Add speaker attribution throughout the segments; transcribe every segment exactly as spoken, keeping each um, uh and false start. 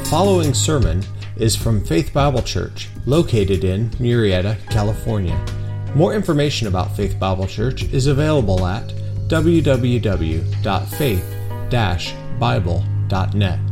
Speaker 1: following sermon is from Faith Bible Church, located in Murrieta, California. More information about Faith Bible Church is available at w w w dot faith dash bible dot net.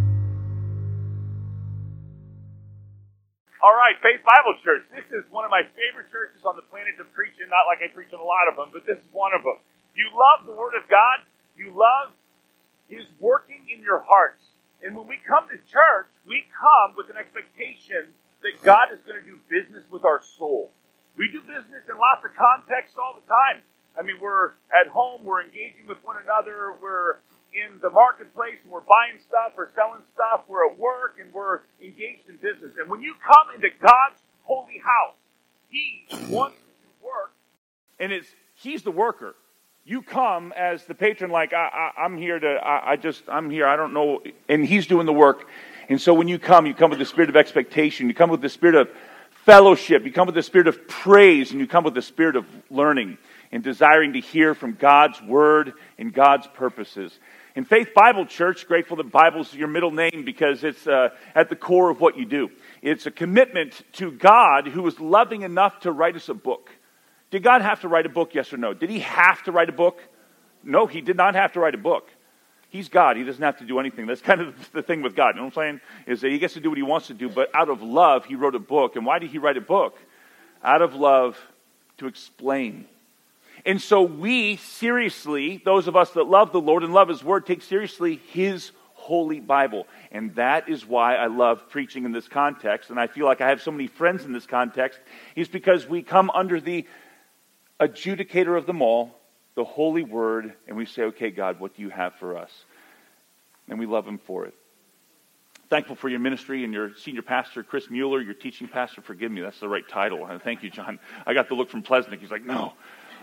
Speaker 2: All right, Faith Bible Church. This is one of my favorite churches on the planet to preach in. Not like I preach in a lot of them, but this is one of them. You love the Word of God. You love His working in your hearts. And when we come to church, we come with an expectation that God is going to do business with our soul. We do business in lots of contexts all the time. I mean, we're at home, we're engaging with one another, we're in the marketplace, and we're buying stuff or selling stuff, we're at work, and we're engaged in business. And when you come into God's holy house, He wants to work, and it's He's the worker. You come as the patron, like, I, I, I'm here to, I, I just, I'm here, I don't know, and He's doing the work. And so when you come, you come with the spirit of expectation, you come with the spirit of fellowship, you come with the spirit of praise, and you come with the spirit of learning and desiring to hear from God's Word and God's purposes. In Faith Bible Church, grateful that Bible's your middle name because it's uh, at the core of what you do. It's a commitment to God who is loving enough to write us a book. Did God have to write a book, yes or no? Did He have to write a book? No, He did not have to write a book. He's God. He doesn't have to do anything. That's kind of the thing with God. You know what I'm saying? Is that He gets to do what He wants to do, but out of love, He wrote a book. And why did He write a book? Out of love to explain. And so we seriously, those of us that love the Lord and love His Word, take seriously His Holy Bible. And that is why I love preaching in this context. And I feel like I have so many friends in this context, is because we come under the adjudicator of them all, the Holy Word, and we say, okay, God, what do you have for us? And we love Him for it. Thankful for your ministry and your senior pastor, Chris Mueller, your teaching pastor. Forgive me, that's the right title. Thank you, John. I got the look from Plesnick. He's like, no.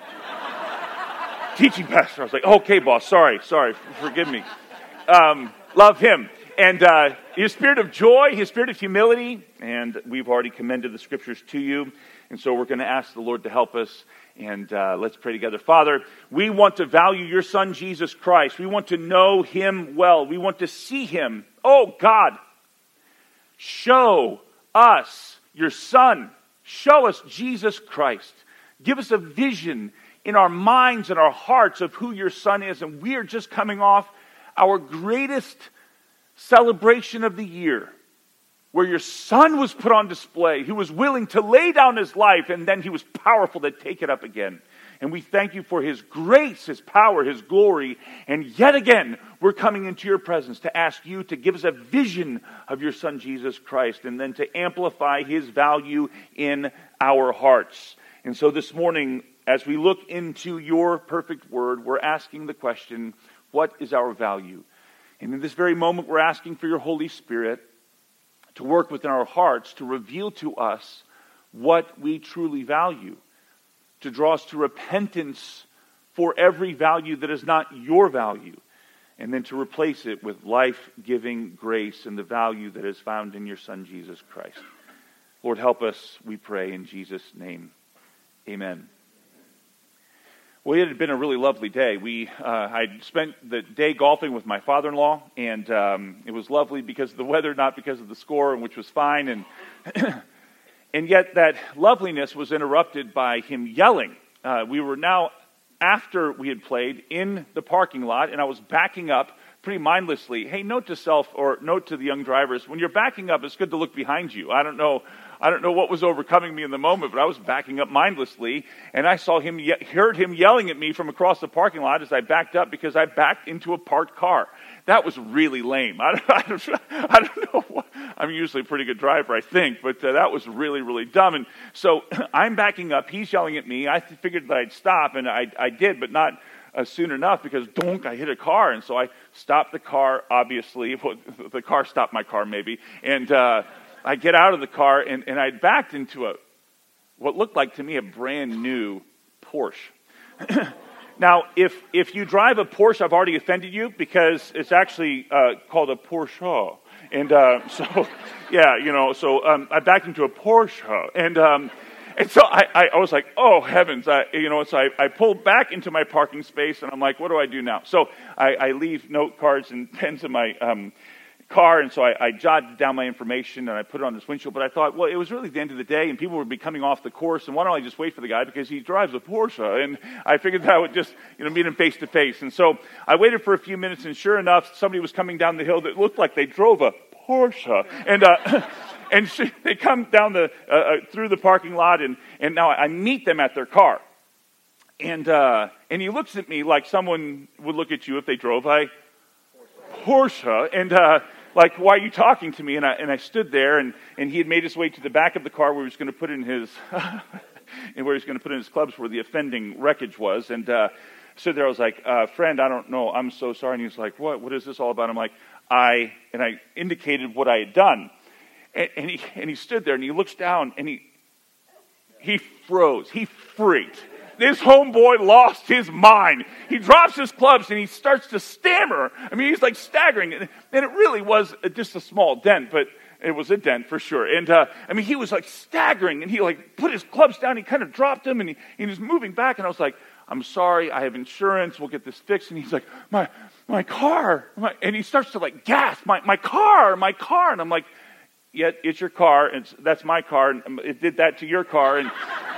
Speaker 2: Teaching pastor. I was like, okay, boss, sorry, sorry, forgive me. Um, love him. And uh, His spirit of joy, His spirit of humility, and we've already commended the Scriptures to you. And so we're going to ask the Lord to help us. And uh, let's pray together. Father, we want to value your Son, Jesus Christ. We want to know Him well. We want to see Him. Oh, God, show us your Son. Show us Jesus Christ. Give us a vision in our minds and our hearts of who your Son is. And we are just coming off our greatest celebration of the year, where your Son was put on display, who was willing to lay down His life, and then He was powerful to take it up again. And we thank you for His grace, His power, His glory. And yet again, we're coming into your presence to ask you to give us a vision of your Son, Jesus Christ, and then to amplify His value in our hearts. And so this morning, as we look into your perfect word, we're asking the question, what is our value? And in this very moment, we're asking for your Holy Spirit to work within our hearts, to reveal to us what we truly value, to draw us to repentance for every value that is not your value, and then to replace it with life-giving grace and the value that is found in your Son, Jesus Christ. Lord, help us, we pray, in Jesus' name. Amen. Well, it had been a really lovely day. We, uh, I spent the day golfing with my father-in-law, and um, it was lovely because of the weather, not because of the score, which was fine. And and yet that loveliness was interrupted by him yelling. Uh, we were now, after we had played, in the parking lot, and I was backing up pretty mindlessly. Hey, note to self, or note to the young drivers, when you're backing up, it's good to look behind you. I don't know I don't know what was overcoming me in the moment, but I was backing up mindlessly, and I saw him, ye- heard him yelling at me from across the parking lot as I backed up because I backed into a parked car. That was really lame. I don't, I don't, I don't know. What, I'm usually a pretty good driver, I think, but uh, that was really, really dumb. And so I'm backing up. He's yelling at me. I figured that I'd stop, and I, I did, but not uh, soon enough because, donk, I hit a car. And so I stopped the car, obviously. Well, the car stopped my car, maybe. And uh, I get out of the car, and, and I backed into a what looked like to me a brand new Porsche. Now, if if you drive a Porsche, I've already offended you because it's actually uh, called a Porsche. And uh, so, yeah, you know, so um, I backed into a Porsche. And um, and so I, I, I was like, oh, heavens. I, you know, so I, I pulled back into my parking space, and I'm like, what do I do now? So I, I leave note cards and pens in my um, car, and so I, I jotted down my information and I put it on this windshield, but I thought, well, it was really the end of the day and people would be coming off the course, and why don't I just wait for the guy because he drives a Porsche, and I figured that I would just, you know, meet him face to face. And so I waited for a few minutes, and sure enough, somebody was coming down the hill that looked like they drove a Porsche, and uh, and she, they come down the uh, uh, through the parking lot, and, and now I meet them at their car, and uh, and he looks at me like someone would look at you if they drove a Porsche, and uh, like, why are you talking to me? And I and I stood there, and, and he had made his way to the back of the car where he was going to put in his and where he was going to put in his clubs where the offending wreckage was. And uh, stood there. I was like, uh, friend, I don't know. I'm so sorry. And he was like, what? What is this all about? I'm like, I and I indicated what I had done, and, and he and he stood there and he looks down and he he froze. He freaked. This homeboy lost his mind. He drops his clubs and he starts to stammer. I mean, he's like staggering. And it really was just a small dent, but it was a dent for sure. And uh, I mean, he was like staggering, and he like put his clubs down. He kind of dropped them, and he, he was moving back. And I was like, I'm sorry, I have insurance. We'll get this fixed. And he's like, my my car. My, and he starts to like gasp, my, my car, my car. And I'm like, yeah, it's your car. It's, that's my car. And it did that to your car. And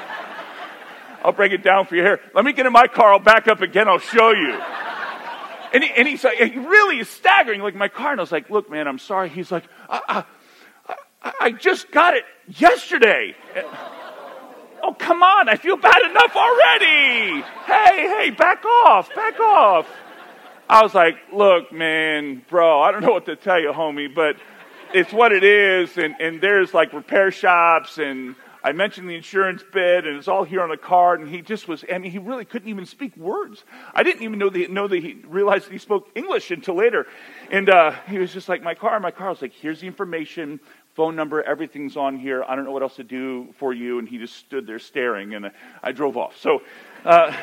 Speaker 2: I'll break it down for you here. Let me get in my car. I'll back up again. I'll show you. And, he, and he's like, he really is staggering like my car. And I was like, look, man, I'm sorry. He's like, I, I, I just got it yesterday. Oh, come on. I feel bad enough already. Hey, hey, back off. Back off. I was like, look, man, bro, I don't know what to tell you, homie, but it's what it is. And, and there's like repair shops, and I mentioned the insurance bid, and it's all here on the card. And he just was, I mean, he really couldn't even speak words. I didn't even know that, know that he realized that he spoke English until later. And uh, he was just like, my car, my car. I was like, here's the information, phone number, everything's on here. I don't know what else to do for you. And he just stood there staring, and I drove off. So, uh,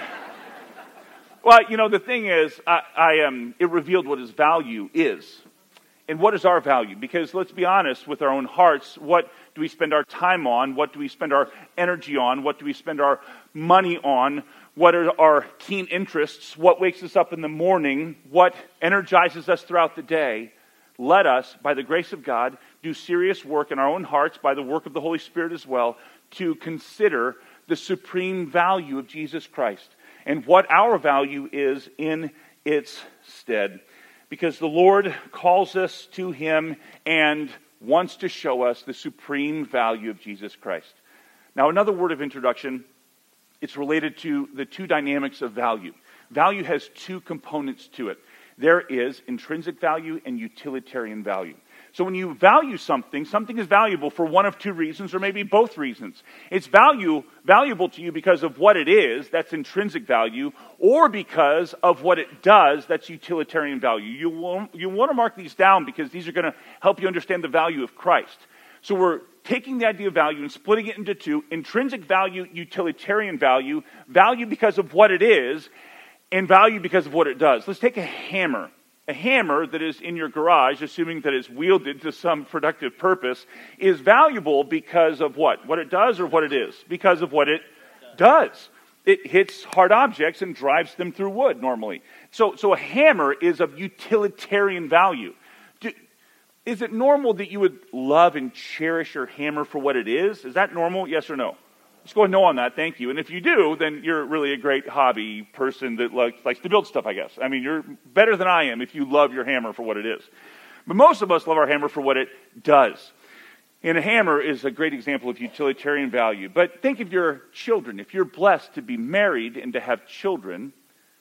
Speaker 2: well, you know, the thing is, I, I um, it revealed what his value is. And what is our value? Because let's be honest with our own hearts, what do we spend our time on? What do we spend our energy on? What do we spend our money on? What are our keen interests? What wakes us up in the morning? What energizes us throughout the day? Let us, by the grace of God, do serious work in our own hearts, by the work of the Holy Spirit as well, to consider the supreme value of Jesus Christ and what our value is in its stead. Because the Lord calls us to Him and wants to show us the supreme value of Jesus Christ. Now, another word of introduction, it's related to the two dynamics of value. Value has two components to it. There is intrinsic value and utilitarian value. So when you value something, something is valuable for one of two reasons, or maybe both reasons. It's value valuable to you because of what it is, that's intrinsic value, or because of what it does, that's utilitarian value. You want, you want to mark these down because these are going to help you understand the value of Christ. So we're taking the idea of value and splitting it into two: intrinsic value, utilitarian value, value because of what it is, and value because of what it does. Let's take a hammer. A hammer that is in your garage, assuming that it's wielded to some productive purpose, is valuable because of what? What it does or what it is? Because of what it does. It hits hard objects and drives them through wood normally. So, so a hammer is of utilitarian value. Do, is it normal that you would love and cherish your hammer for what it is? Is that normal? Yes or no? Just go ahead and no on that, thank you. And if you do, then you're really a great hobby person that likes, likes to build stuff, I guess. I mean, you're better than I am if you love your hammer for what it is. But most of us love our hammer for what it does. And a hammer is a great example of utilitarian value. But think of your children. If you're blessed to be married and to have children,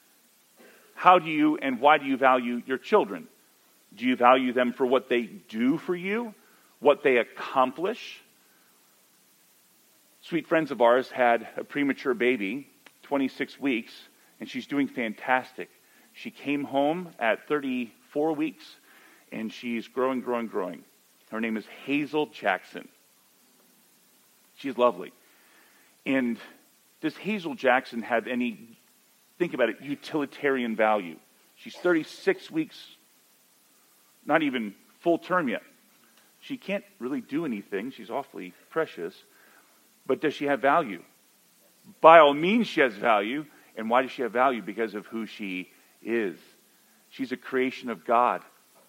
Speaker 2: how do you and why do you value your children? Do you value them for what they do for you? What they accomplish? Sweet friends of ours had a premature baby, twenty-six weeks, and she's doing fantastic. She came home at thirty-four weeks, and she's growing, growing, growing. Her name is Hazel Jackson. She's lovely. And does Hazel Jackson have any, think about it, utilitarian value? She's thirty-six weeks, not even full term yet. She can't really do anything. She's awfully precious. But does she have value? By all means, she has value. And why does she have value? Because of who she is. She's a creation of God.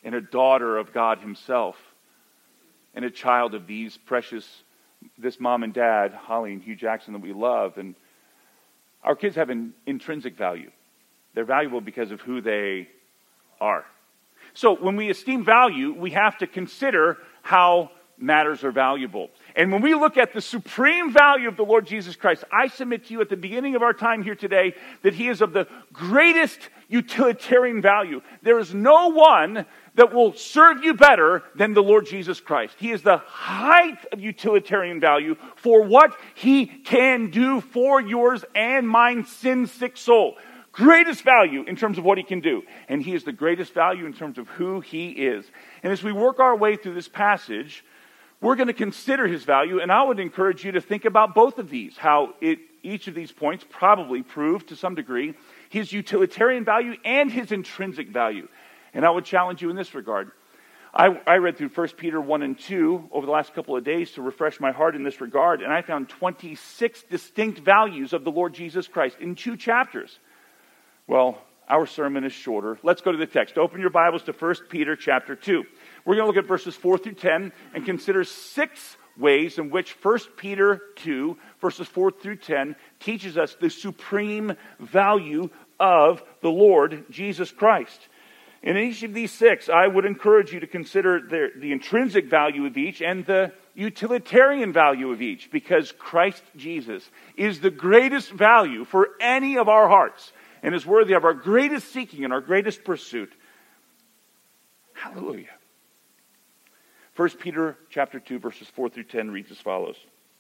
Speaker 2: and a daughter of God himself, and a child of these precious, this mom and dad, Holly and Hugh Jackson, that we love. And our kids have an intrinsic value. They're valuable because of who they are. So when we esteem value, we have to consider how matters are valuable. And when we look at the supreme value of the Lord Jesus Christ, I submit to you at the beginning of our time here today that he is of the greatest utilitarian value. There is no one that will serve you better than the Lord Jesus Christ. He is the height of utilitarian value for what he can do for yours and mine sin-sick soul. Greatest value in terms of what he can do. And he is the greatest value in terms of who he is. And as we work our way through this passage, we're going to consider his value, and I would encourage you to think about both of these, how it, each of these points probably prove to some degree his utilitarian value and his intrinsic value. And I would challenge you in this regard. I, I read through First Peter one and two over the last couple of days to refresh my heart in this regard, and I found twenty-six distinct values of the Lord Jesus Christ in two chapters. Well, our sermon is shorter. Let's go to the text. Open your Bibles to First Peter chapter two. We're going to look at verses four through ten and consider six ways in which First Peter two, verses four through ten, teaches us the supreme value of the Lord Jesus Christ. In each of these six, I would encourage you to consider the, the intrinsic value of each and the utilitarian value of each, because Christ Jesus is the greatest value for any of our hearts and is worthy of our greatest seeking and our greatest pursuit. Hallelujah. First Peter chapter two, verses four through ten reads as follows.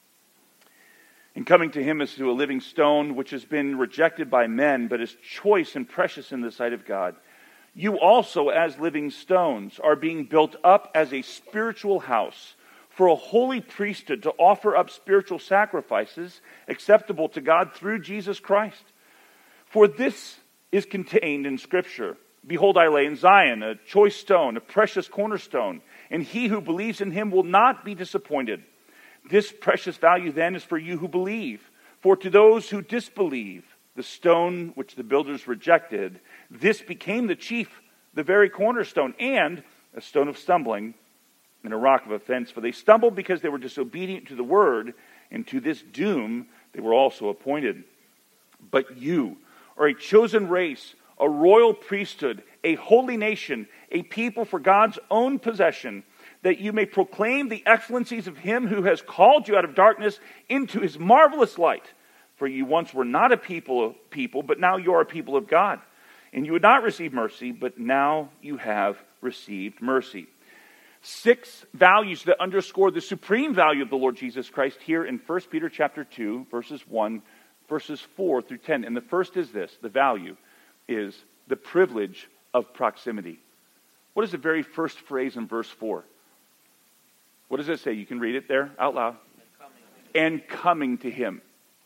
Speaker 2: "And coming to him as to a living stone, which has been rejected by men, but is choice and precious in the sight of God, you also as living stones are being built up as a spiritual house for a holy priesthood to offer up spiritual sacrifices acceptable to God through Jesus Christ. For this is contained in Scripture. Behold, I lay in Zion a choice stone, a precious cornerstone, and he who believes in him will not be disappointed. This precious value then is for you who believe. For to those who disbelieve, the stone which the builders rejected, this became the chief, the very cornerstone, and a stone of stumbling and a rock of offense. For they stumbled because they were disobedient to the word, and to this doom they were also appointed. But you are a chosen race, a royal priesthood, a holy nation, a people for God's own possession, that you may proclaim the excellencies of him who has called you out of darkness into his marvelous light. For you once were not a people, people, but now you are a people of God. And you would not receive mercy, but now you have received mercy." Six values that underscore the supreme value of the Lord Jesus Christ here in First Peter chapter two, verses one, verses four through ten. And the first is this: the value is the privilege of proximity. What is the very first phrase in verse four? What does it say? You can read it there out loud. And coming to him.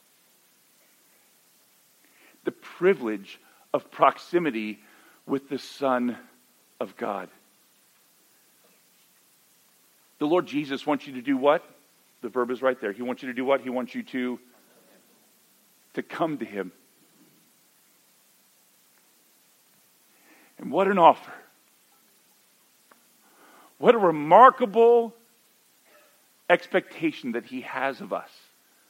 Speaker 2: The privilege of proximity with the Son of God. The Lord Jesus wants you to do what? The verb is right there. He wants you to do what? He wants you to, to come to him. And what an offer. What a remarkable expectation that he has of us.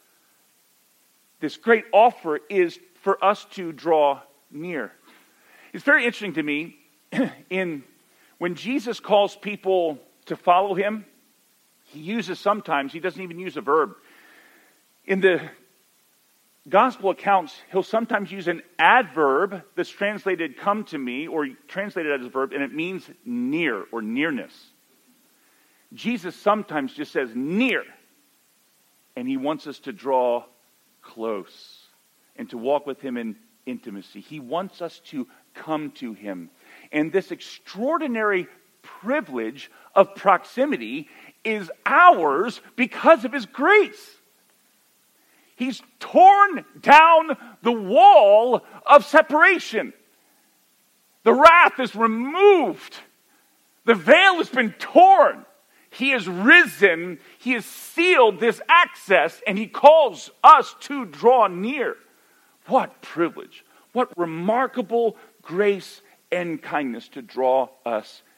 Speaker 2: This great offer is for us to draw near. It's very interesting to me in when Jesus calls people to follow him, he uses sometimes, he doesn't even use a verb. In the gospel accounts, he'll sometimes use an adverb that's translated come to me, or translated as a verb, and it means near or nearness. Jesus sometimes just says near, and he wants us to draw close and to walk with him in intimacy. He wants us to come to him. And this extraordinary privilege of proximity is ours because of his grace. He's torn down the wall of separation. The wrath is removed. The veil has been torn. He has risen. He has sealed this access, and he calls us to draw near. What privilege. What remarkable grace and kindness to draw us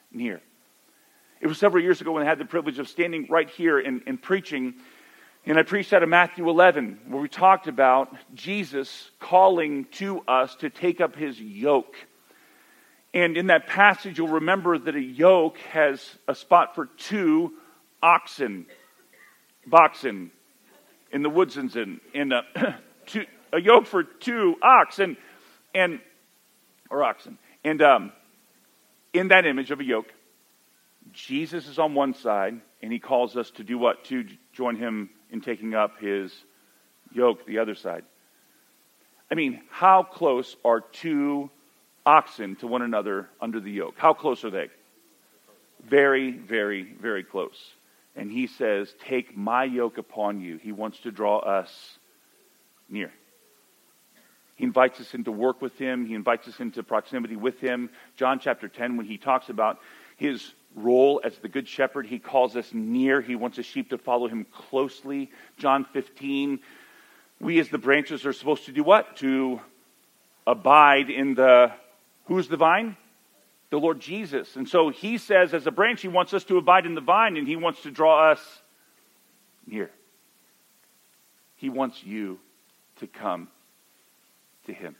Speaker 2: near. It was several years ago when I had the privilege of standing right here and, and preaching. And I preached out of Matthew eleven, where we talked about Jesus calling to us to take up his yoke. And in that passage, you'll remember that a yoke has a spot for two oxen, boxen, in the woodsens, in, in a, two, a yoke for two oxen, and or oxen. And um, in that image of a yoke, Jesus is on one side, and he calls us to do what? To join him in taking up his yoke, the other side. I mean, how close are two oxen to one another under the yoke? How close are they? Very, very, very close. And he says, take my yoke upon you. He wants to draw us near. He invites us into work with him. He invites us into proximity with him. John chapter ten, when he talks about his role as the good shepherd, he calls us near. He wants his sheep to follow him closely. John fifteen, we as the branches are supposed to do what? To abide in the, who's the vine? The Lord Jesus. And so he says, as a branch, he wants us to abide in the vine, and he wants to draw us near. He wants you to come to him.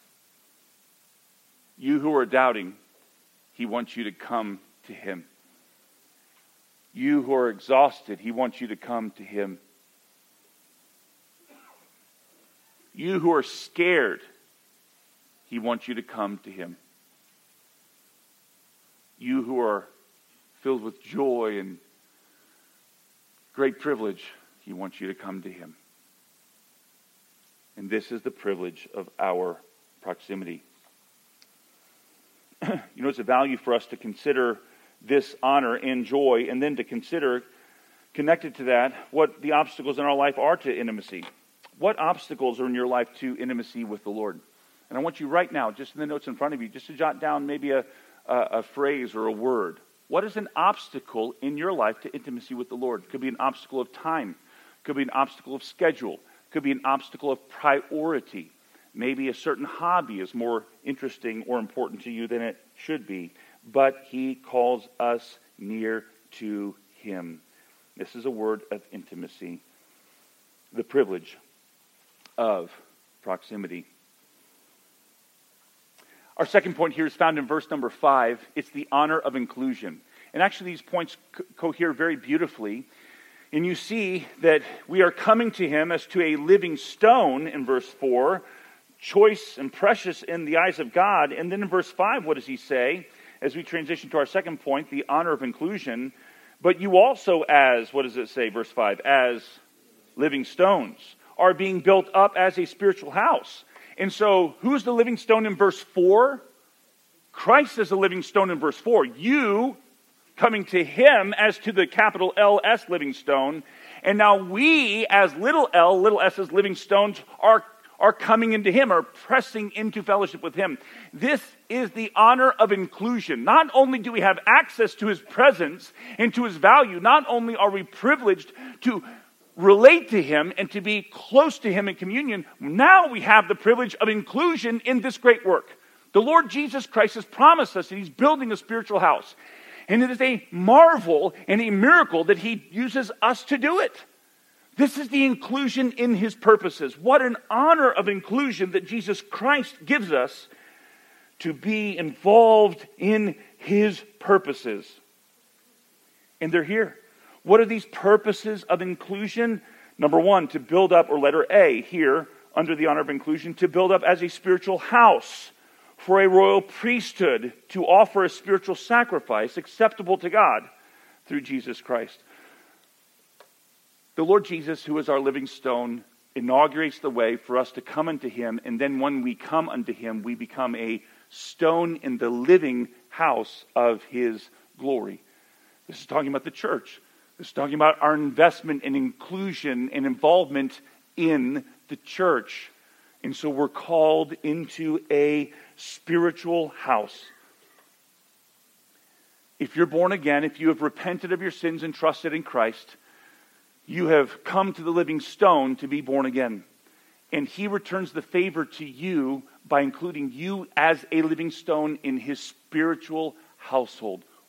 Speaker 2: You who are doubting, he wants you to come to him. You who are exhausted, he wants you to come to him. You who are scared, he wants you to come to him. You who are filled with joy and great privilege, he wants you to come to him. And this is the privilege of our proximity. You know, it's a value for us to consider this honor and joy, and then to consider, connected to that, what the obstacles in our life are to intimacy. What obstacles are in your life to intimacy with the Lord? And I want you right now, just in the notes in front of you, just to jot down maybe a, a, a phrase or a word. What is an obstacle in your life to intimacy with the Lord? It could be an obstacle of time. It could be an obstacle of schedule. It could be an obstacle of priority. Maybe a certain hobby is more interesting or important to you than it should be. But he calls us near to him. This is a word of intimacy. The privilege of proximity. Our second point here is found in verse number five. It's the honor of inclusion. And actually these points co- cohere very beautifully. And you see that we are coming to him as to a living stone in verse four, choice and precious in the eyes of God. And then in verse five, what does he say? As we transition to our second point, the honor of inclusion. But you also as, what does it say, verse five? As living stones are being built up as a spiritual house. And so, who's the living stone in verse four? Christ is the living stone in verse four. You coming to him as to the capital L S living stone. And now we as little l, little s as living stones are, are coming into him, are pressing into fellowship with him. This is the honor of inclusion. Not only do we have access to his presence and to his value, not only are we privileged to relate to him and to be close to him in communion, now we have the privilege of inclusion in this great work. The Lord Jesus Christ has promised us that he's building a spiritual house. And it is a marvel and a miracle that he uses us to do it. This is the inclusion in his purposes. What an honor of inclusion that Jesus Christ gives us to be involved in his purposes. And they're here. What are these purposes of inclusion? Number one, to build up, or letter A here, under the honor of inclusion, to build up as a spiritual house for a royal priesthood, to offer a spiritual sacrifice acceptable to God through Jesus Christ. The Lord Jesus, who is our living stone, inaugurates the way for us to come unto him, and then when we come unto him, we become a stone in the living house of his glory. This is talking about the church. This is talking about our investment and inclusion and involvement in the church. And so we're called into a spiritual house. If you're born again, if you have repented of your sins and trusted in Christ, you have come to the living stone to be born again. And he returns the favor to you by including you as a living stone in his spiritual household.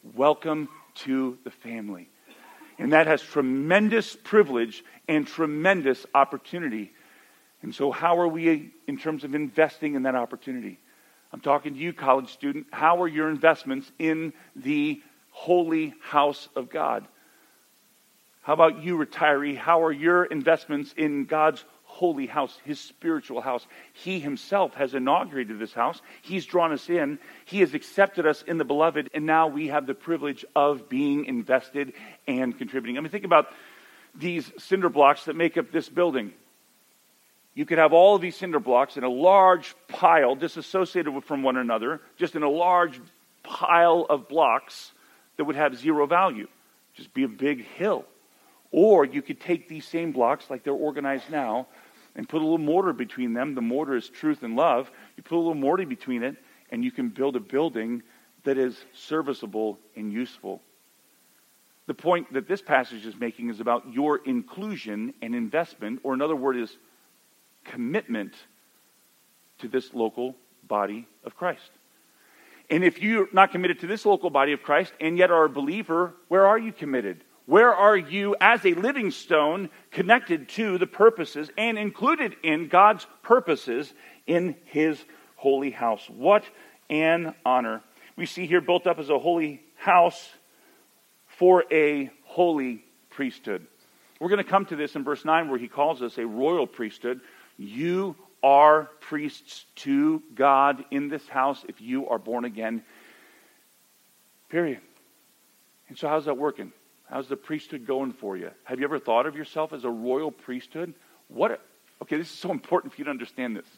Speaker 2: welcome to the family. And that has tremendous privilege and tremendous opportunity. And so how are we in terms of investing in that opportunity? I'm talking to you, college student. How are your investments in the holy house of God? How about you, retiree? How are your investments in God's holy house, his spiritual house? He himself has inaugurated this house. He's drawn us in. He has accepted us in the beloved, and now we have the privilege of being invested and contributing. I mean, think about these cinder blocks that make up this building. You could have all of these cinder blocks in a large pile, disassociated from one another, just in a large pile of blocks that would have zero value. Just be a big hill. Or you could take these same blocks, like they're organized now, and put a little mortar between them. The mortar is truth and love. You put a little mortar between it, and you can build a building that is serviceable and useful. The point that this passage is making is about your inclusion and investment, or another word is commitment to this local body of Christ. And if you're not committed to this local body of Christ, and yet are a believer, where are you committed? Where are you as a living stone connected to the purposes and included in God's purposes in his holy house? What an honor. We see here built up as a holy house for a holy priesthood. We're going to come to this in verse nine where he calls us a royal priesthood. You are priests to God in this house if you are born again. Period. And so how's that working? How's the priesthood going for you? Have you ever thought of yourself as a royal priesthood? What? A, okay, this is so important for you to understand this.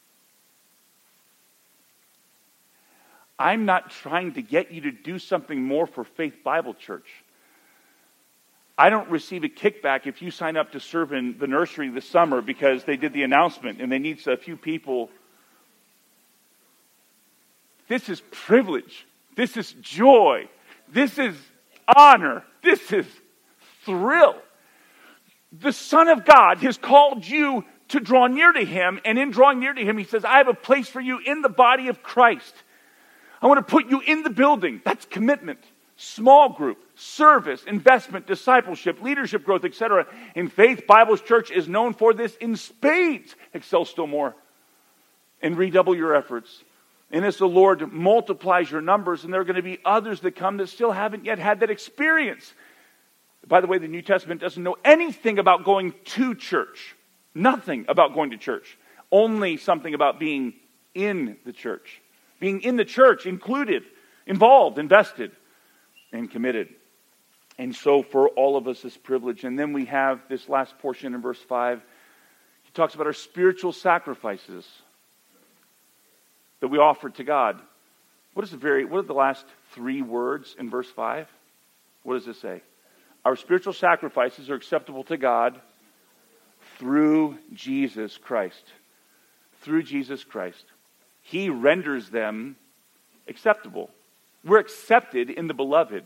Speaker 2: I'm not trying to get you to do something more for Faith Bible Church. I don't receive a kickback if you sign up to serve in the nursery this summer because they did the announcement and they need a few people. This is privilege. This is joy. This is honor. This is thrill. The Son of God has called you to draw near to him, and in drawing near to him, he says, I have a place for you in the body of Christ. I want to put you in the building. That's commitment. Small group, service, investment, discipleship, leadership growth, et cetera. And Faith Bible Church is known for this in spades. Excel still more. And redouble your efforts. And as the Lord multiplies your numbers, and there are going to be others that come that still haven't yet had that experience. By the way, the New Testament doesn't know anything about going to church. Nothing about going to church. Only something about being in the church. Being in the church, included, involved, invested, and committed. And so for all of us, this privilege. And then we have this last portion in verse five. He talks about our spiritual sacrifices that we offer to God. What is the very, what are the last three words in verse five? What does it say? Our spiritual sacrifices are acceptable to God through Jesus Christ. Through Jesus Christ. He renders them acceptable. We're accepted in the beloved.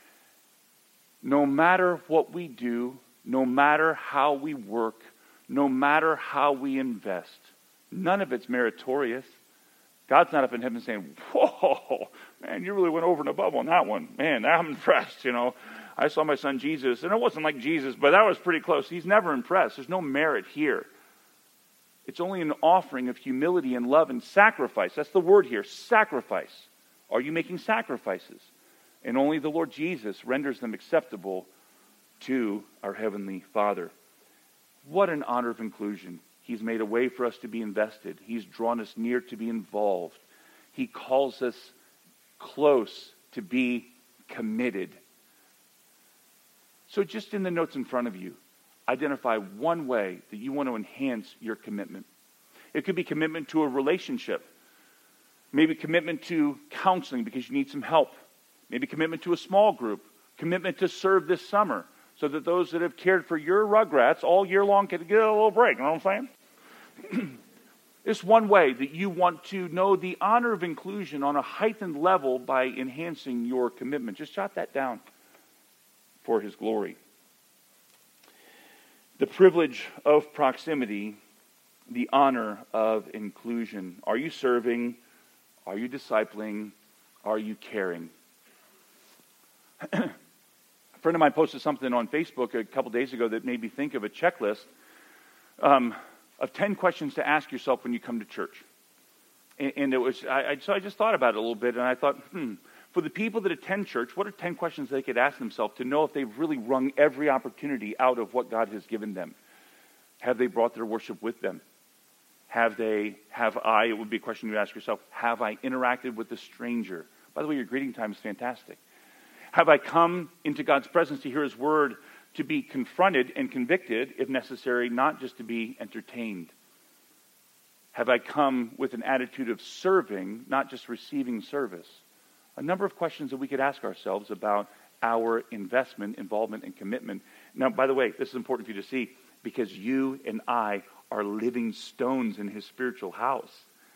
Speaker 2: No matter what we do, no matter how we work, no matter how we invest, none of it's meritorious. God's not up in heaven saying, whoa, man, you really went over and above on that one. Man, I'm impressed, you know. I saw my son Jesus, and it wasn't like Jesus, but that was pretty close. He's never impressed. There's no merit here. It's only an offering of humility and love and sacrifice. That's the word here, sacrifice. Are you making sacrifices? And only the Lord Jesus renders them acceptable to our Heavenly Father. What an honor of inclusion. He's made a way for us to be invested. He's drawn us near to be involved. He calls us close to be committed. So just in the notes in front of you, identify one way that you want to enhance your commitment. It could be commitment to a relationship. Maybe commitment to counseling because you need some help. Maybe commitment to a small group. Commitment to serve this summer so that those that have cared for your rugrats all year long can get a little break. You know what I'm saying? It's one way that you want to know the honor of inclusion on a heightened level by enhancing your commitment. Just jot that down for His glory. The privilege of proximity, the honor of inclusion. Are you serving? Are you discipling? Are you caring? A friend of mine posted something on Facebook a couple days ago that made me think of a checklist um, of ten questions to ask yourself when you come to church. And, and it was, I, I, so I just thought about it a little bit, and I thought, hmm, for the people that attend church, what are ten questions they could ask themselves to know if they've really wrung every opportunity out of what God has given them? Have they brought their worship with them? Have they, have I, it would be a question you ask yourself, have I interacted with a stranger? By the way, your greeting time is fantastic. Have I come into God's presence to hear His word, to be confronted and convicted, if necessary, not just to be entertained? Have I come with an attitude of serving, not just receiving service? A number of questions that we could ask ourselves about our investment, involvement, and commitment. Now, by the way, this is important for you to see, because you and I are living stones in His spiritual house.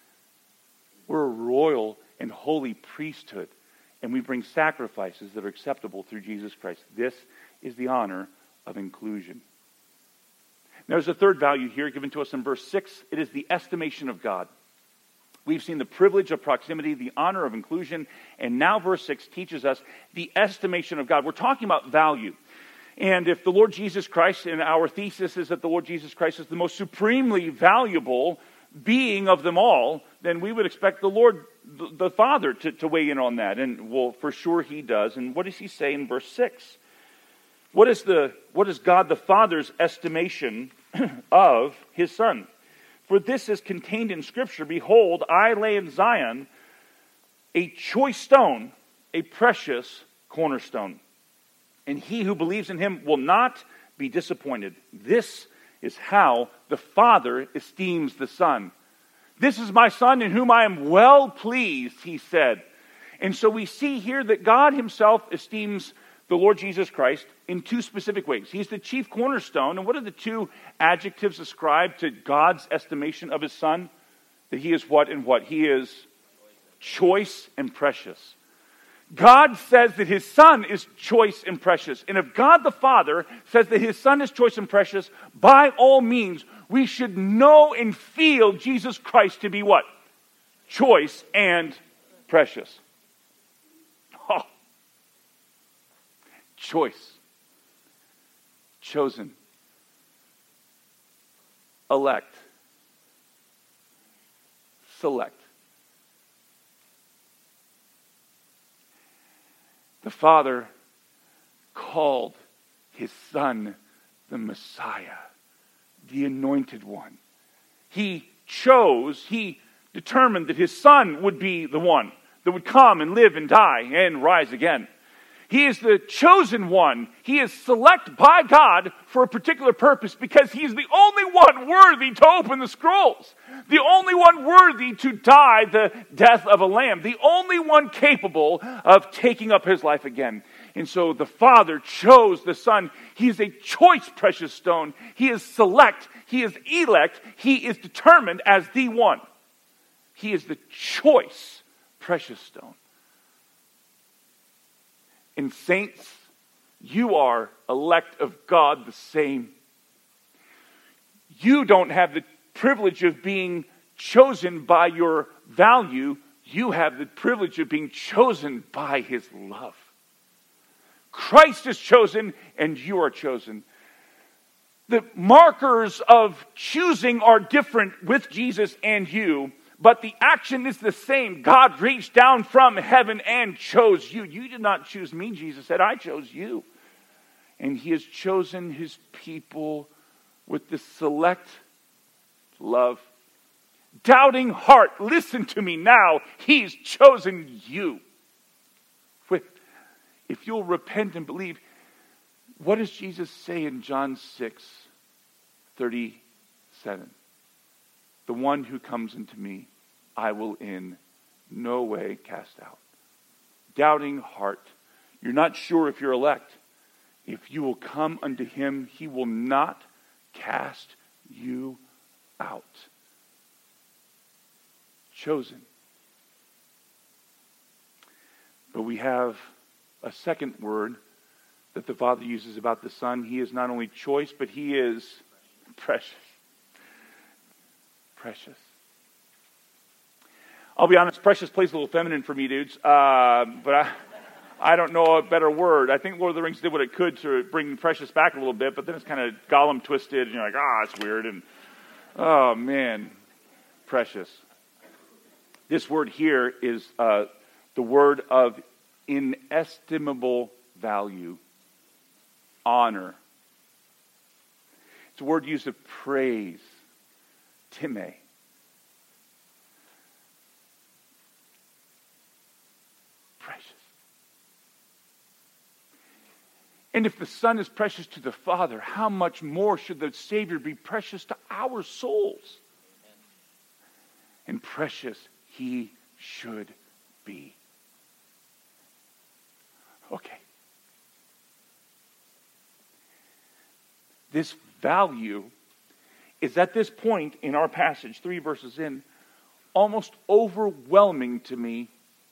Speaker 2: We're a royal and holy priesthood, and we bring sacrifices that are acceptable through Jesus Christ. This is the honor of inclusion. Now, there's a third value here given to us in verse six. It is the estimation of God. We've seen the privilege of proximity, the honor of inclusion, and now verse six teaches us the estimation of God. We're talking about value. And if the Lord Jesus Christ, and our thesis is that the Lord Jesus Christ is the most supremely valuable being of them all, then we would expect the Lord, the, the Father, to, to weigh in on that. And well, for sure He does. And what does He say in verse six? What is the what is God the Father's estimation of His Son? For this is contained in Scripture. Behold, I lay in Zion a choice stone, a precious cornerstone. And he who believes in Him will not be disappointed. This is how the Father esteems the Son. This is my Son in whom I am well pleased, He said. And so we see here that God Himself esteems the Lord Jesus Christ in two specific ways. He's the chief cornerstone. And what are the two adjectives ascribed to God's estimation of His Son? That He is what and what? He is choice and precious. God says that His Son is choice and precious. And if God the Father says that His Son is choice and precious, by all means, we should know and feel Jesus Christ to be what? Choice and precious. Oh. Choice. Chosen. Elect. Select. The Father called His Son the Messiah, the Anointed One. He chose, He determined that His Son would be the one that would come and live and die and rise again. He is the chosen one. He is select by God for a particular purpose because He is the only one worthy to open the scrolls. The only one worthy to die the death of a lamb. The only one capable of taking up His life again. And so the Father chose the Son. He is a choice precious stone. He is select. He is elect. He is determined as the one. He is the choice precious stone. And saints, you are elect of God the same. You don't have the privilege of being chosen by your value. You have the privilege of being chosen by His love. Christ is chosen and you are chosen. The markers of choosing are different with Jesus and you, but the action is the same. God reached down from heaven and chose you. You did not choose me, Jesus said. I chose you. And He has chosen His people with this select love. Doubting heart, listen to me now. He's chosen you. If you'll repent and believe, what does Jesus say in John six thirty-seven? The one who comes into me, I will in no way cast out. Doubting heart. You're not sure if you're elect. If you will come unto Him, He will not cast you out. Chosen. But we have a second word that the Father uses about the Son. He is not only choice, but He is precious. Precious. I'll be honest, precious plays a little feminine for me, dudes. Uh, but I, I don't know a better word. I think Lord of the Rings did what it could to bring precious back a little bit, but then it's kind of Gollum twisted, and you're like, ah, it's weird, and oh, man, precious. This word here is uh, the word of inestimable value, honor. It's a word used of praise, time. Precious. And if the Son is precious to the Father, how much more should the Savior be precious to our souls? And precious he should be. Okay. This value is at this point in our passage, three verses in, almost overwhelming to me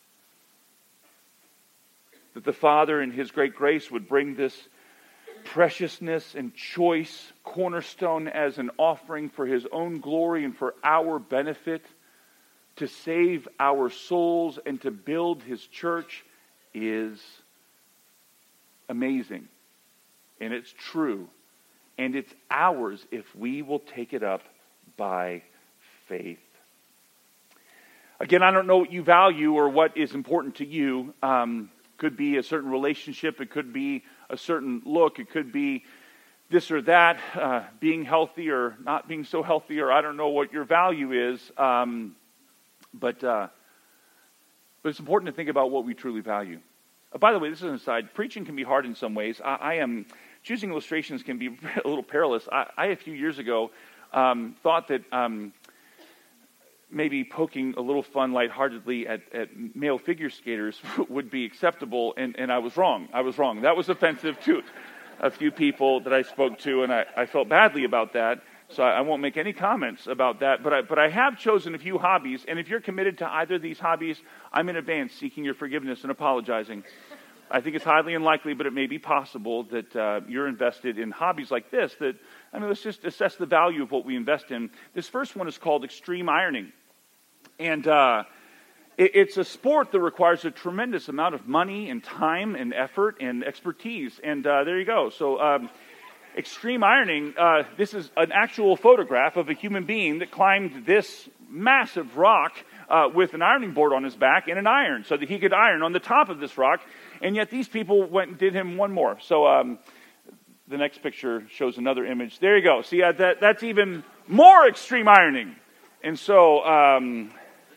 Speaker 2: that the Father in His great grace would bring this preciousness and choice cornerstone as an offering for His own glory and for our benefit, to save our souls and to build His church is amazing. And it's true. And it's ours if we will take it up by faith. Again, I don't know what you value or what is important to you. Um, could be a certain relationship. It could be a certain look. It could be this or that, uh, being healthy or not being so healthy, or I don't know what your value is. Um, but, uh, but it's important to think about what we truly value. Uh, by the way, this is an aside. Preaching can be hard in some ways. I, I am... Choosing illustrations can be a little perilous. I, I a few years ago, um, thought that um, maybe poking a little fun lightheartedly at, at male figure skaters would be acceptable, and, and I was wrong. I was wrong. That was offensive to a few people that I spoke to, and I, I felt badly about that, so I, I won't make any comments about that. But I, but I have chosen a few hobbies, and if you're committed to either of these hobbies, I'm in advance seeking your forgiveness and apologizing. I think it's highly unlikely, but it may be possible that uh, you're invested in hobbies like this. That I mean, let's just assess the value of what we invest in. This first one is called extreme ironing. And uh, it, it's a sport that requires a tremendous amount of money and time and effort and expertise. And uh, there you go. So um, extreme ironing, uh, this is an actual photograph of a human being that climbed this massive rock uh, with an ironing board on his back and an iron so that he could iron on the top of this rock. And yet these people went and did him one more. So um, the next picture shows another image. There you go. See, uh, that, that's even more extreme ironing. And so, um,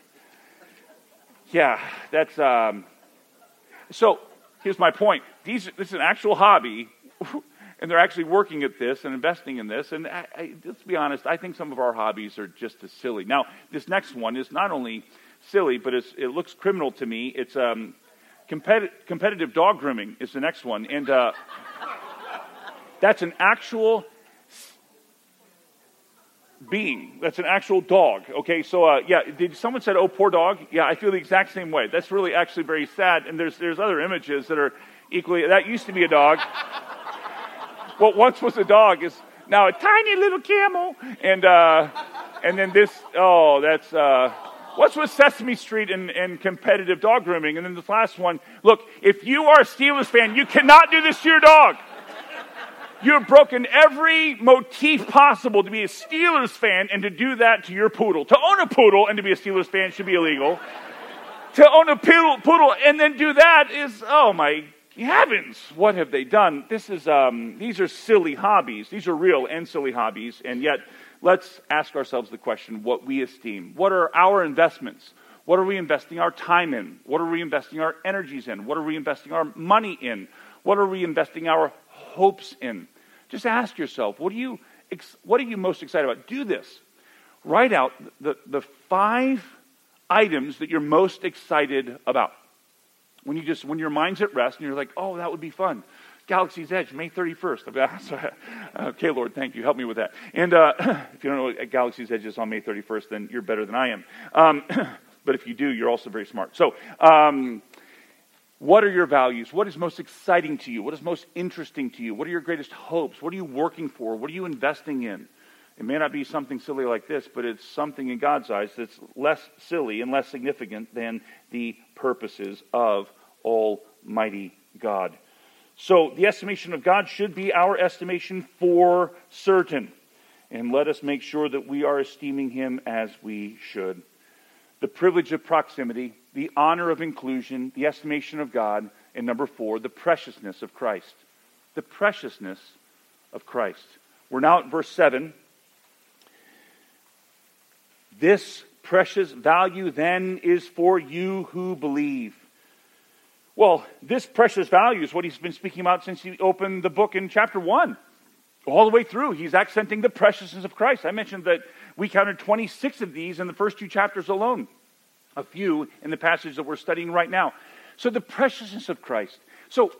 Speaker 2: yeah, that's... Um, so here's my point. These, this is an actual hobby, and they're actually working at this and investing in this. And I, I, let's be honest, I think some of our hobbies are just as silly. Now, this next one is not only silly, but it's, it looks criminal to me. It's... Um, Competi- competitive dog grooming is the next one. And uh, that's an actual being. That's an actual dog. Okay, so uh, yeah, did someone said, oh, poor dog? Yeah, I feel the exact same way. That's really actually very sad. And there's there's other images that are equally, that used to be a dog. What once was a dog is now a tiny little camel. And, uh, and then this, oh, that's... Uh, What's with Sesame Street and, and competitive dog grooming? And then this last one, look, if you are a Steelers fan, you cannot do this to your dog. You have broken every motif possible to be a Steelers fan and to do that to your poodle. To own a poodle and to be a Steelers fan should be illegal. To own a poodle, poodle and then do that is, oh my heavens, what have they done? This is, um, these are silly hobbies. These are real and silly hobbies, and yet... Let's ask ourselves the question, what we esteem. What are our investments? What are we investing our time in? What are we investing our energies in? What are we investing our money in? What are we investing our hopes in? Just ask yourself, what are you, what are you most excited about? Do this. Write out the, the five items that you're most excited about. When you just, when your mind's at rest and you're like, oh, that would be fun. Galaxy's Edge, May thirty-first. Okay, Lord, thank you. Help me with that. And uh, if you don't know what Galaxy's Edge is on May thirty-first, then you're better than I am. Um, but if you do, you're also very smart. So, um, what are your values? What is most exciting to you? What is most interesting to you? What are your greatest hopes? What are you working for? What are you investing in? It may not be something silly like this, but it's something in God's eyes that's less silly and less significant than the purposes of all Almighty God. So the estimation of God should be our estimation for certain. And let us make sure that we are esteeming him as we should. The privilege of proximity, the honor of inclusion, the estimation of God, and number four, the preciousness of Christ. The preciousness of Christ. We're now at verse seven. This precious value then is for you who believe. Well, this precious value is what he's been speaking about since he opened the book in chapter one. All the way through, he's accenting the preciousness of Christ. I mentioned that we counted twenty-six of these in the first two chapters alone. A few in the passage that we're studying right now. So the preciousness of Christ. So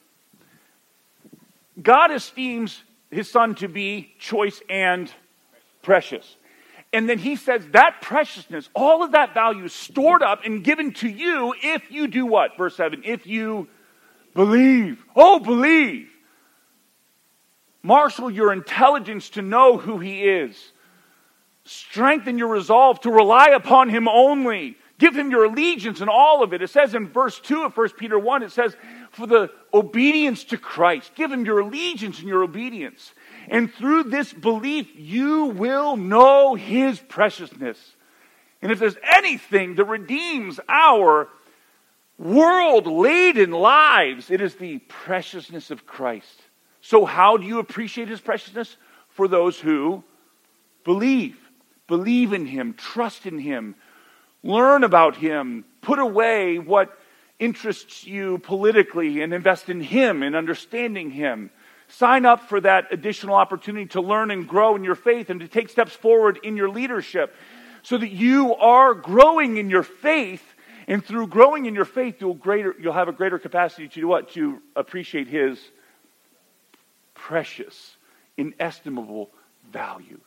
Speaker 2: God esteems his Son to be choice and precious. And then he says that preciousness, all of that value is stored up and given to you if you do what? Verse seven, if you believe. Oh, believe. Marshal your intelligence to know who he is. Strengthen your resolve to rely upon him only. Give him your allegiance in all of it. It says in verse two of First Peter one, it says, for the obedience to Christ. Give him your allegiance and your obedience. And through this belief, you will know his preciousness. And if there's anything that redeems our world-laden lives, it is the preciousness of Christ. So how do you appreciate his preciousness? For those who believe. Believe in him. Trust in him. Learn about him. Put away what interests you politically and invest in him and understanding him. Sign up for that additional opportunity to learn and grow in your faith and to take steps forward in your leadership so that you are growing in your faith. And through growing in your faith, you'll greater you'll have a greater capacity to do what? To appreciate his precious, inestimable value.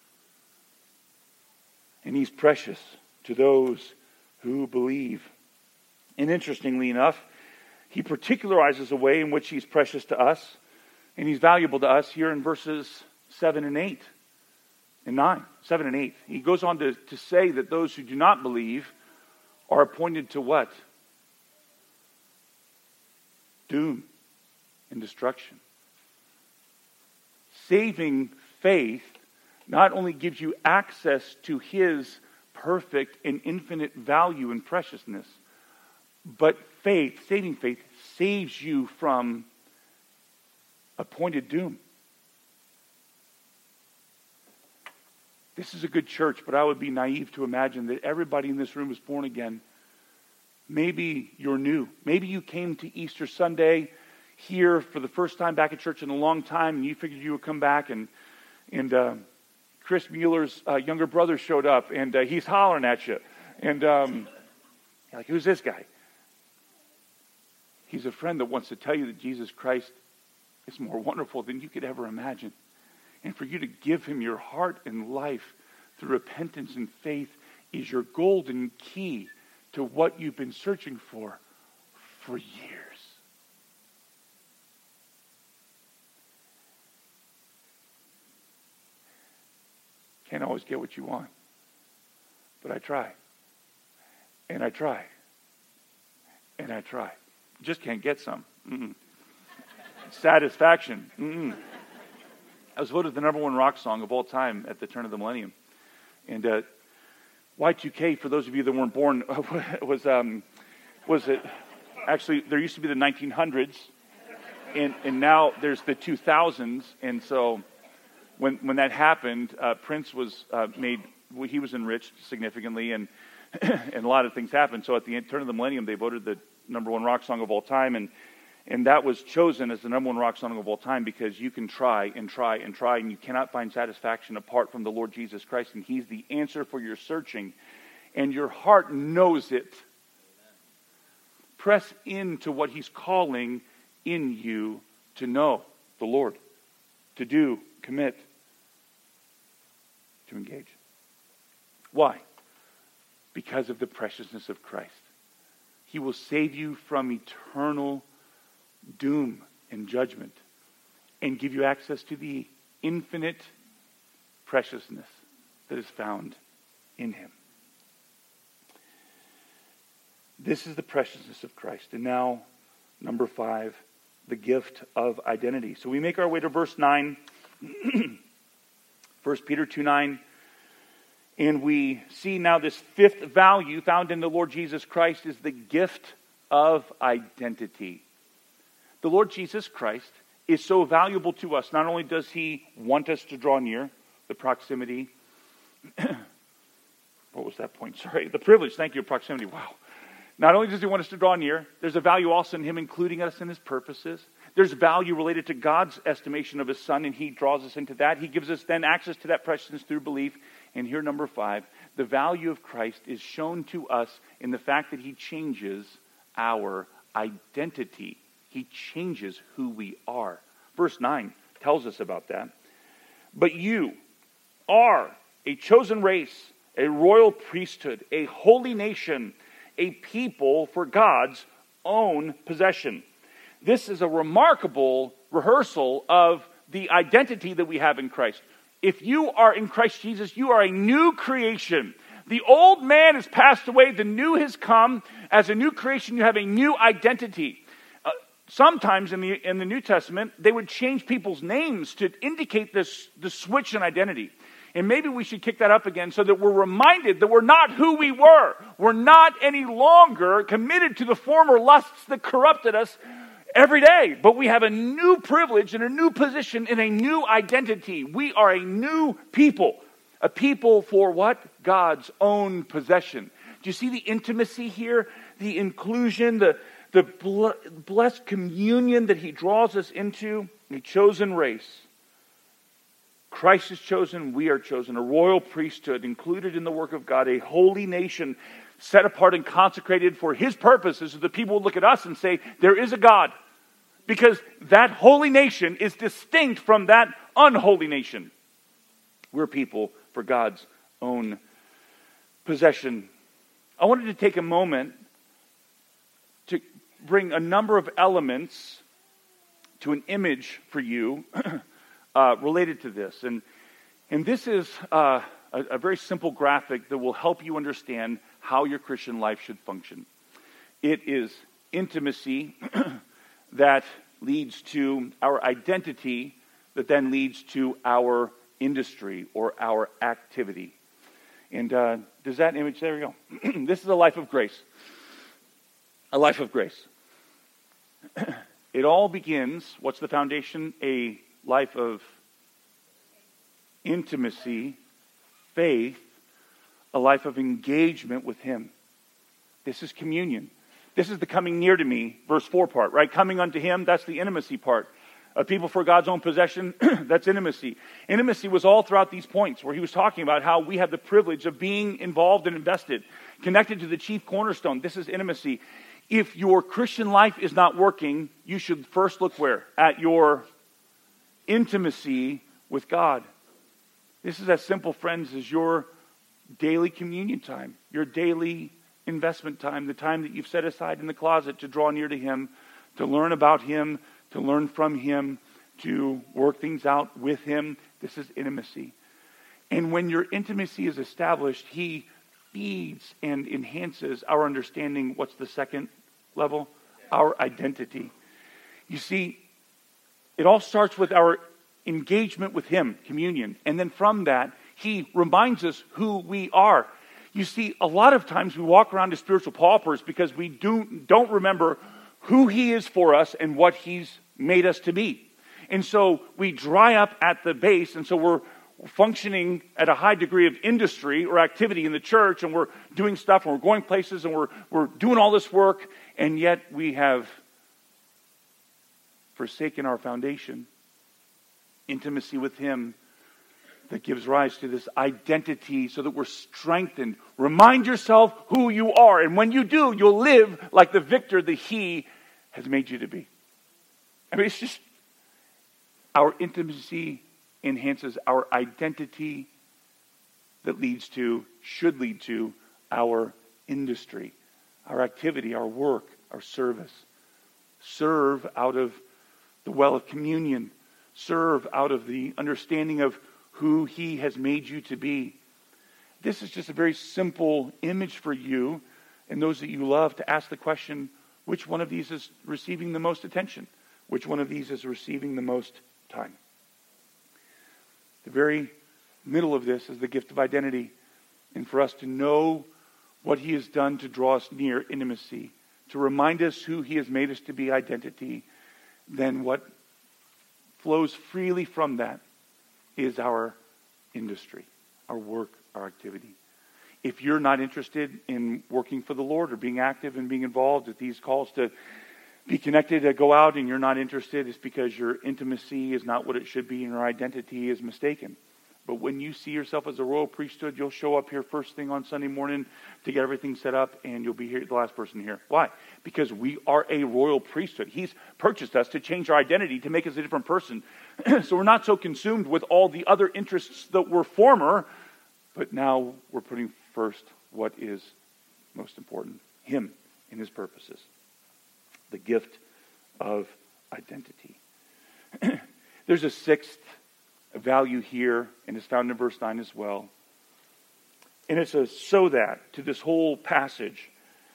Speaker 2: And he's precious to those who believe. And interestingly enough, he particularizes a way in which he's precious to us and he's valuable to us here in verses seven and eight and nine. seven and eight. He goes on to, to say that those who do not believe are appointed to what? Doom and destruction. Saving faith not only gives you access to his perfect and infinite value and preciousness, but faith, saving faith, saves you from appointed doom. This is a good church, but I would be naive to imagine that everybody in this room is born again. Maybe you're new. Maybe you came to Easter Sunday here for the first time back at church in a long time, and you figured you would come back, and and uh, Chris Mueller's uh, younger brother showed up, and uh, he's hollering at you. And um, you're like, who's this guy? He's a friend that wants to tell you that Jesus Christ is more wonderful than you could ever imagine. And for you to give him your heart and life through repentance and faith is your golden key to what you've been searching for for years. Can't always get what you want, but I try. And I try. And I try. Just can't get some. Mm-mm. Satisfaction. Mm-mm. I was voted the number one rock song of all time at the turn of the millennium. And uh, Y two K, for those of you that weren't born, was um, was it actually, there used to be the nineteen hundreds, and, and now there's the two thousands. And so when when that happened, uh, Prince was uh, made, well, he was enriched significantly, and and a lot of things happened. So at the turn of the millennium, they voted the number one rock song of all time, and And that was chosen as the number one rock song of all time because you can try and try and try and you cannot find satisfaction apart from the Lord Jesus Christ. And he's the answer for your searching. And your heart knows it. Amen. Press into what he's calling in you to know the Lord. To do, commit, to engage. Why? Because of the preciousness of Christ. He will save you from eternal doom and judgment and give you access to the infinite preciousness that is found in him. This is the preciousness of Christ. And now Number five, the gift of identity. So we make our way to verse nine, First Peter two nine, and we see now this fifth value found in the Lord Jesus Christ is the gift of identity. The Lord Jesus Christ is so valuable to us. Not only does he want us to draw near, the proximity, what was that point? Sorry, the privilege, thank you, proximity, wow. Not only does he want us to draw near, there's a value also in him including us in his purposes. There's value related to God's estimation of his Son, and he draws us into that. He gives us then access to that preciousness through belief. And here, number five, the value of Christ is shown to us in the fact that he changes our identity. He changes who we are. Verse nine tells us about that. But you are a chosen race, a royal priesthood, a holy nation, a people for God's own possession. This is a remarkable rehearsal of the identity that we have in Christ. If you are in Christ Jesus, you are a new creation. The old man has passed away, the new has come. As a new creation, you have a new identity. Uh, sometimes in the in the New Testament, they would change people's names to indicate this, this switch in identity. And maybe we should kick that up again so that we're reminded that we're not who we were. We're not any longer committed to the former lusts that corrupted us every day. But we have a new privilege and a new position and a new identity. We are a new people. A people for what? God's own possession. Do you see the intimacy here? The inclusion, the, the blessed communion that he draws us into? A chosen race. Christ is chosen, we are chosen. A royal priesthood included in the work of God. A holy nation set apart and consecrated for his purposes so that people will look at us and say, there is a God. Because that holy nation is distinct from that unholy nation. We're people for God's own possession. I wanted to take a moment to bring a number of elements to an image for you uh, related to this. And, and this is uh, a, a very simple graphic that will help you understand how your Christian life should function. It is intimacy that leads to our identity, that then leads to our industry or our activity. And uh, does that image, there we go. This is a life of grace. A life of grace. It all begins, what's the foundation? A life of intimacy, faith, a life of engagement with him. This is communion. This is the coming near to me, verse four part, right? Coming unto him, that's the intimacy part. A people for God's own possession, that's intimacy. Intimacy was all throughout these points where he was talking about how we have the privilege of being involved and invested, connected to the chief cornerstone. This is intimacy. If your Christian life is not working, you should first look where? At your intimacy with God. This is as simple, friends, as your daily communion time, your daily investment time, the time that you've set aside in the closet to draw near to him, to learn about him, to learn from him, to work things out with him. This is intimacy. And when your intimacy is established, he feeds and enhances our understanding. What's the second level? Our identity. You see, it all starts with our engagement with him, communion. And then from that, he reminds us who we are. You see, a lot of times we walk around as spiritual paupers because we do, don't remember who he is for us and what he's made us to be. And so we dry up at the base, and so we're functioning at a high degree of industry or activity in the church, and we're doing stuff, and we're going places, and we're, we're doing all this work, and yet we have forsaken our foundation, intimacy with him, that gives rise to this identity so that we're strengthened. Remind yourself who you are. And when you do, you'll live like the victor that he has made you to be. I mean, it's just our intimacy enhances our identity that leads to, should lead to, our industry, our activity, our work, our service. Serve out of the well of communion. Serve out of the understanding of who he has made you to be. This is just a very simple image for you and those that you love to ask the question, Which one of these is receiving the most attention? Which one of these is receiving the most time? The very middle of this is the gift of identity. And for us to know what he has done to draw us near intimacy, to remind us who he has made us to be, identity, then what flows freely from that is our industry, our work, our activity. If you're not interested in working for the Lord or being active and being involved with these calls to be connected, to go out, and you're not interested, it's because your intimacy is not what it should be and your identity is mistaken. But when you see yourself as a royal priesthood, you'll show up here first thing on Sunday morning to get everything set up, and you'll be here the last person here. Why? Because we are a royal priesthood. He's purchased us to change our identity, to make us a different person. So we're not so consumed with all the other interests that were former, but now we're putting first what is most important, him and his purposes. The gift of identity. There's a sixth value here, and it's found in verse nine as well. And it's a so that to this whole passage.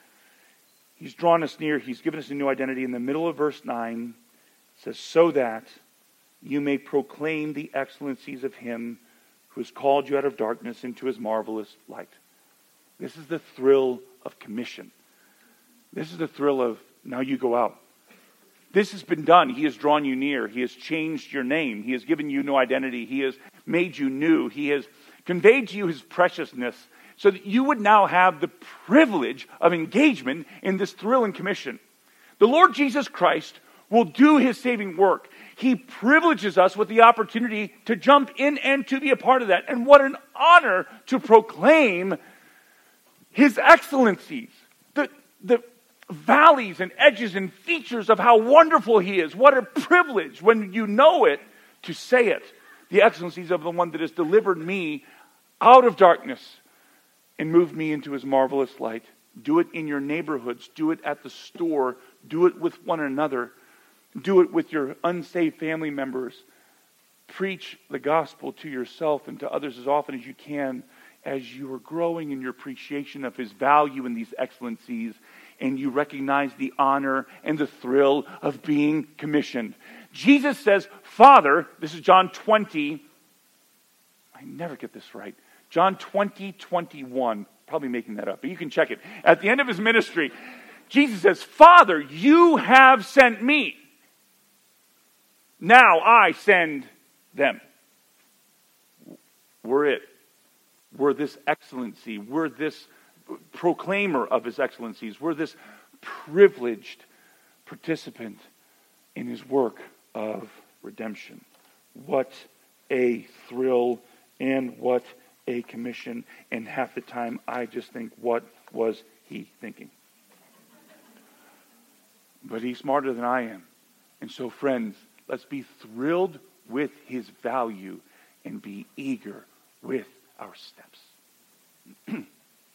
Speaker 2: He's drawn us near. He's given us a new identity. In the middle of verse nine, it says, so that you may proclaim the excellencies of him who has called you out of darkness into his marvelous light. This is the thrill of commission. This is the thrill of now you go out. This has been done. He has drawn you near. He has changed your name. He has given you new identity. He has made you new. He has conveyed to you his preciousness so that you would now have the privilege of engagement in this thrill and commission. The Lord Jesus Christ will do his saving work. He privileges us with the opportunity to jump in and to be a part of that. And what an honor to proclaim his excellencies. The, the valleys and edges and features of how wonderful he is. What a privilege when you know it to say it. The excellencies of the one that has delivered me out of darkness and moved me into his marvelous light. Do it in your neighborhoods. Do it at the store. Do it with one another. Do it with your unsaved family members. Preach the gospel to yourself and to others as often as you can as you are growing in your appreciation of his value in these excellencies, and you recognize the honor and the thrill of being commissioned. Jesus says, Father, this is John twenty, I never get this right, John twenty, twenty-one, probably making that up, but you can check it. At the end of his ministry, Jesus says, Father, you have sent me. Now I send them. We're it. We're this excellency. We're this proclaimer of his excellencies. We're this privileged participant in his work of redemption. What a thrill and what a commission. And half the time I just think, what was he thinking? But he's smarter than I am. And so friends, let's be thrilled with his value and be eager with our steps.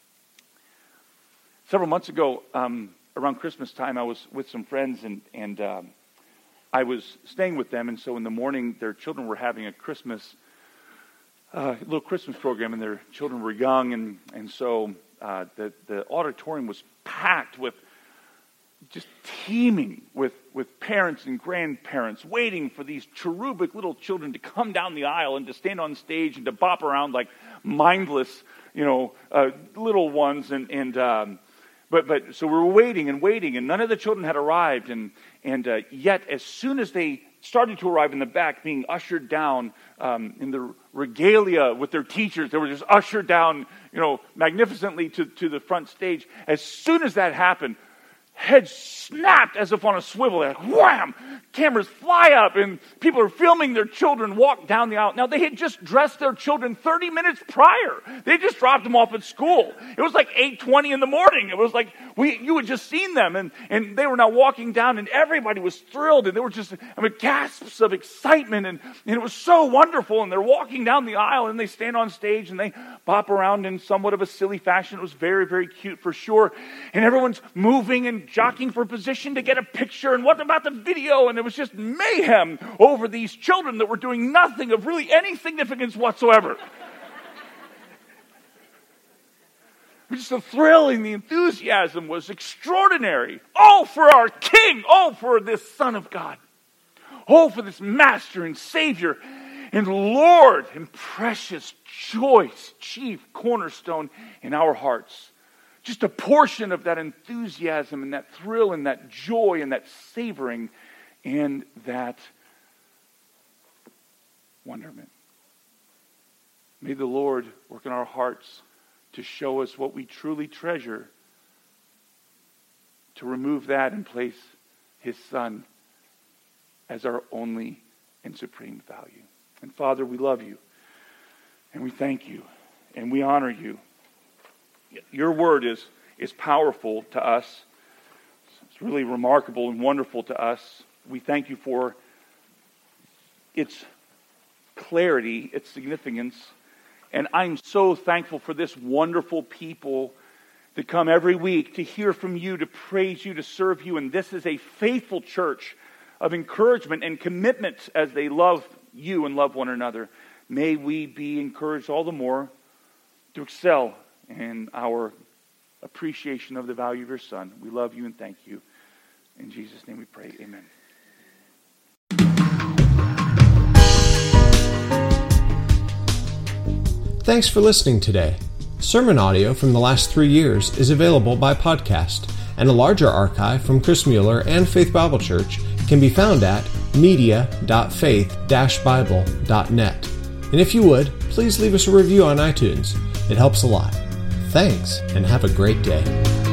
Speaker 2: Several months ago, um, around Christmas time, I was with some friends and, and um, I was staying with them. And so in the morning, their children were having a Christmas, uh, little Christmas program, and their children were young. And, and so uh, the, the auditorium was packed with, just teeming with, with parents and grandparents waiting for these cherubic little children to come down the aisle and to stand on stage and to bop around like mindless, you know, uh, little ones. And, and um, but but so we were waiting and waiting, and none of the children had arrived. And and uh, yet, as soon as they started to arrive in the back, being ushered down um, in the regalia with their teachers, they were just ushered down, you know, magnificently to, to the front stage. As soon as that happened, heads snapped as if on a swivel. Like, wham! Cameras fly up and people are filming their children walk down the aisle. Now, they had just dressed their children thirty minutes prior. They just dropped them off at school. It was like eight twenty in the morning. It was like we you had just seen them, and, and they were now walking down, and everybody was thrilled, and they were just, I mean, gasps of excitement, and, and it was so wonderful, and they're walking down the aisle, and they stand on stage, and they bop around in somewhat of a silly fashion. It was very, very cute for sure, and everyone's moving and jockeying for position to get a picture, and what about the video? And it was just mayhem over these children that were doing nothing of really any significance whatsoever. Just the thrill and the enthusiasm was extraordinary. Oh, for our King. Oh, for this Son of God. Oh, for this Master and Savior and Lord and precious, choice, chief cornerstone in our hearts. Just a portion of that enthusiasm and that thrill and that joy and that savoring and that wonderment. May the Lord work in our hearts to show us what we truly treasure, to remove that and place His Son as our only and supreme value. And Father, we love you, and we thank you, and we honor you. Your word is, is powerful to us. It's really remarkable and wonderful to us. We thank you for its clarity, its significance. And I'm so thankful for this wonderful people that come every week to hear from you, to praise you, to serve you. And this is a faithful church of encouragement and commitment as they love you and love one another. May we be encouraged all the more to excel in our appreciation of the value of your Son. We love you and thank you. In Jesus' name we pray. Amen.
Speaker 1: Thanks for listening today. Sermon audio from the last three years is available by podcast, and a larger archive from Chris Mueller and Faith Bible Church can be found at media dot faith dash bible dot net. And if you would, please leave us a review on iTunes. It helps a lot. Thanks, and have a great day.